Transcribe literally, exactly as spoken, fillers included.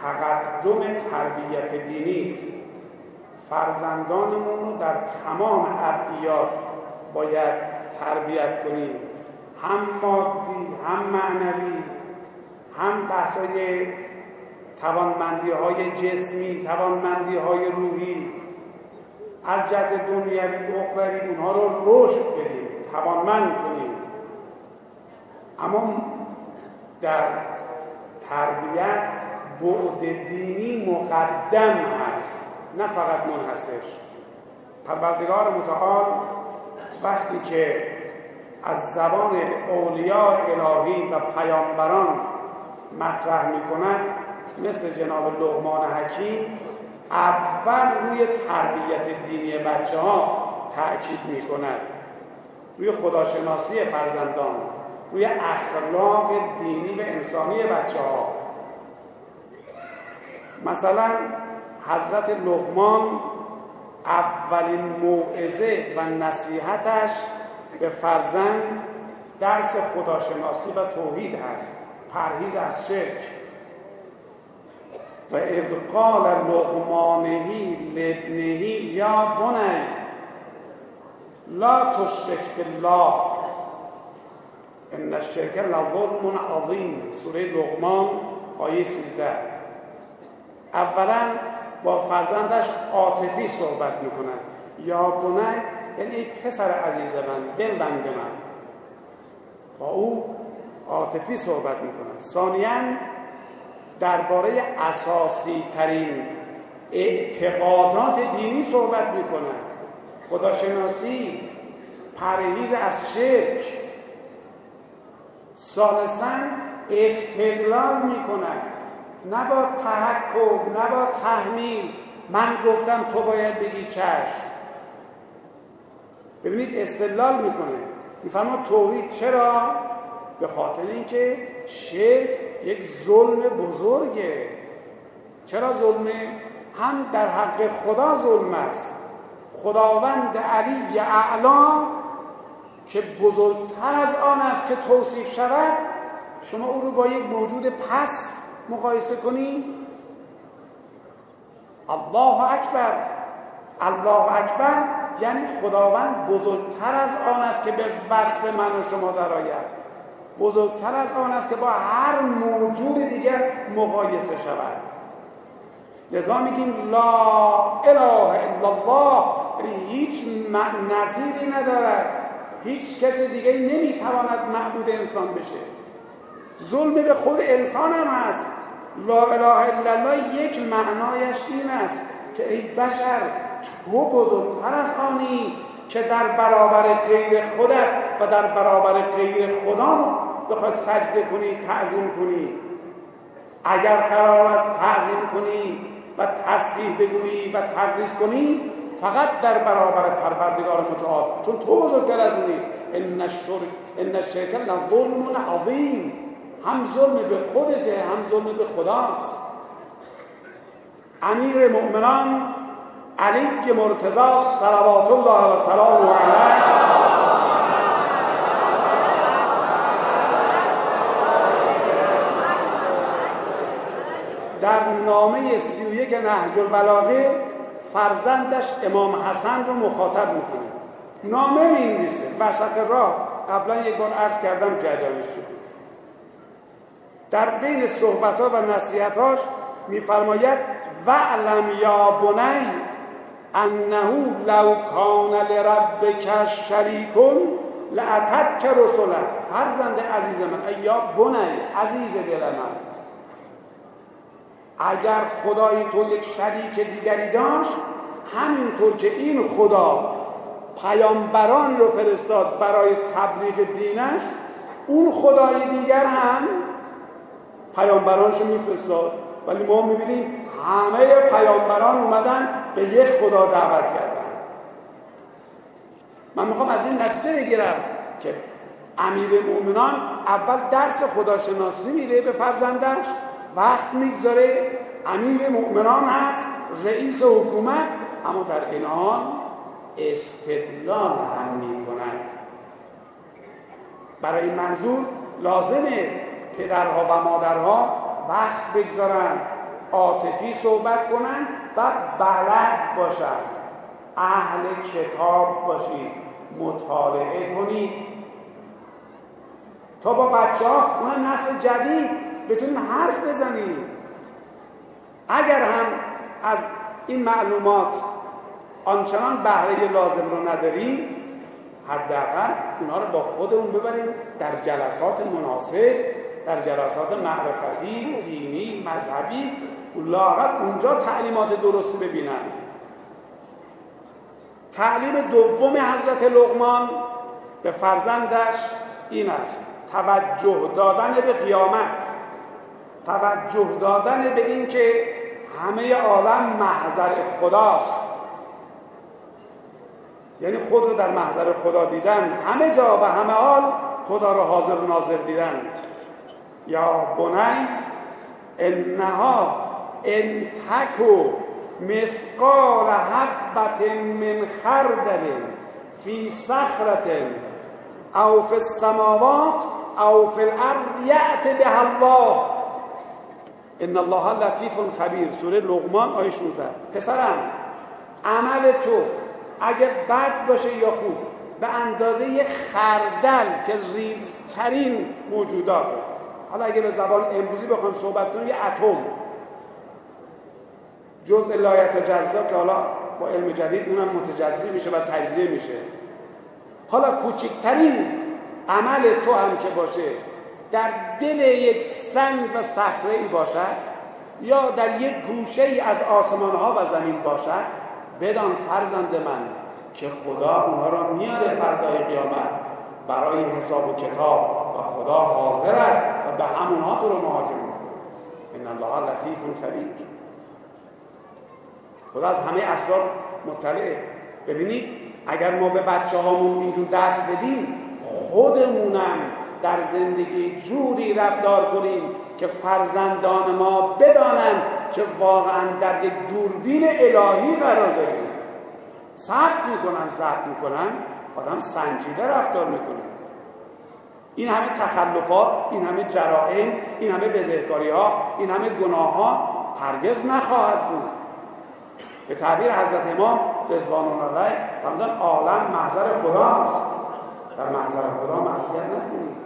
تقدم تربیت دینی است. فرزندانمون رو در تمام ابعاد باید تربیت کنیم، هم مادی، هم معنوی، هم بحثای توانمندی های جسمی، توانمندی های روحی، از جهت دنیوی اخروی اونها رو رشد بدیم، توانمند کنیم. اما در تربیت بعد دینی مقدم هست، نه فقط منحصر. پروردگار متعال وقتی که از زبان اولیاء الهی و پیامبران مطرح می‌کند، مثل جناب لقمان حکیم، اول روی تربیت دینی بچه ها تأکید می‌کند، روی خداشناسی فرزندان، روی اخلاق دینی و انسانی بچه ها. مثلا حضرت لقمان اولین موعظه و نصیحتش به فرزند درس خداشناسی و توحید هست، پرهیز از شرک. و اذ قال لقمانه لابنه یا بنی لا تشرک بالله ان الشرک لظلم عظیم. سوره لقمان آیه سیزده. اولا با فرزندش عاطفی صحبت میکنند. یا بنی یعنی ای پسر عزیز من، دلبند من، با او عاطفی صحبت میکنند. ثانیاً درباره اساسی ترین اعتقادات دینی صحبت میکنند، خداشناسی، پرهیز از شرک. ثالثاً استدلال میکنند، نه با تحکم، نه با تحمیل، من گفتم تو باید بگی چشم. ببینید استدلال میکنه، میفرما توحید. چرا؟ به خاطر اینکه شرک یک ظلم بزرگه. چرا ظلمه؟ هم در حق خدا ظلم است. خداوند علی اعلا که بزرگتر از آن است که توصیف شود، شما او رو با یک موجود پست مقایسه کنی؟ الله اکبر. الله اکبر یعنی خداوند بزرگتر از آن است که به وصف من و شما درآید، بزرگتر از آن است که با هر موجود دیگر مقایسه شود. لذا میگیم لا اله الا الله، یعنی هیچ نظیری ندارد، هیچ کس دیگری نمیتواند معبود انسان بشه. ظلم به خود انسان هم هست. لا اله الا الله یک معنایش این است که ای بشر، تو بزرگتر از آنی که در برابر غیر خودت و در برابر غیر خدا بخواد سجده کنی، تعظیم کنی. اگر قرار است تعظیم کنی و تسبیح بگویی و تقدیس کنی، فقط در برابر پروردگار متعال، چون تو بزرگتر از اونی. ان الشرک ان الشرک لظلم عظیم. هم ظلم به خودته، هم ظلم به خداست. امیر مؤمنان علی مرتضی صلوات الله و سلامه علیه در نامه سی و یک نهج البلاغه فرزندش امام حسن رو مخاطب میکنه. نامه می‌نویسه وسط راه. قبلا یک بار عرض کردم جریانش شد. در بین صحبت‌ها و نصیحت‌هاش می‌فرماید وعلم یا بنی انه لو کان لربک شریک لاتتک رسلا. فرزند عزیز من، ای یا بنی، عزیز دل من، اگر خدای تو یک شریک دیگری داشت، همینطور که این خدا پیامبران رو فرستاد برای تبلیغ دینش، اون خدای دیگر هم پیامبرانش رو میفرستاد. ولی ما میبینیم همه پیامبران اومدن به یک خدا دعوت کردن. من میخوام از این نتیجه بگیرم که امیر مومنان اول درس خداشناسی میده به فرزندش، وقت میگذاره امیر مومنان هست، رئیس حکومت، اما در این حال استدلال هم میکنن. برای این منظور لازمه پدرها و مادرها وقت بگذارن، عاطفی صحبت کنن و بلد باشن، اهل کتاب باشید، مطالعه کنید تا با بچه ها، اون نسل جدید، بتونیم حرف بزنیم. اگر هم از این معلومات آنچنان بهره لازم رو نداریم، حداقل اونها رو با خودمون ببریم در جلسات مناسب، در جلسات معرفتی، دینی، مذهبی، لااقل اونجا تعلیمات درستی ببینن. تعلیم دوم حضرت لقمان به فرزندش این است: توجه دادن به قیامت، توجه دادن به این که همه عالم محضر خداست، یعنی خود رو در محضر خدا دیدن، همه جا و همه حال خدا رو حاضر و ناظر دیدن. یا بنی انها ان تکو مثقال حبة من خردل فی صخرة او فی السماوات او فی الارض یأت بها الله ان الله لطیف خبیر. سوره لقمان آیه شانزده. پسرم، عمل تو اگه بد باشه یا خوب، به اندازه یه خردل که ریزترین موجوداته، حالا اگه به زبان امروزی بخوام صحبت کنیم، یه اتم، جزء لایتجزا که حالا با علم جدید اونم متجزی میشه و تجزیه میشه. حالا کوچکترین عمل تو هم که باشه، در دل یک سنگ و صخره ای باشد یا در یک گوشه ای از آسمان ها و زمین باشد، بدان فرزند من که خدا اونها را میاره فردای قیامت برای حساب و کتاب و خدا حاضر است و به همونها تو رو محاکمه میکنه. ان الله لطیف خبیر. خدا از همه اسرار مطلعه. ببینید اگر ما به بچه هامون اینجور درس بدیم، خودمونم در زندگی جوری رفتار کنیم که فرزندان ما بدانند که واقعا در یک دوربین الهی قرار داریم. ثبت میکنن ثبت میکنن آدم سنجیده رفتار میکنه. این همه تخلفات، این همه جرائم، این همه بزهکاری ها، این همه گناه ها هرگز نخواهد بود. به تعبیر حضرت امام رضوان الله علیه فرمودن عالم محضر خداست، در محضر خدا معصیت نکنید.